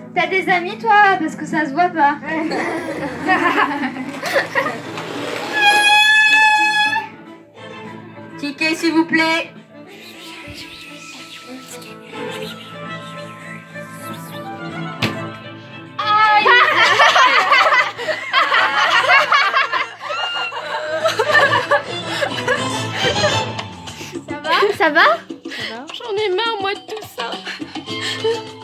T'as des amis toi? Parce que ça se voit pas. Ticket s'il vous plaît. Ça va? J'en ai marre moi de tout ça.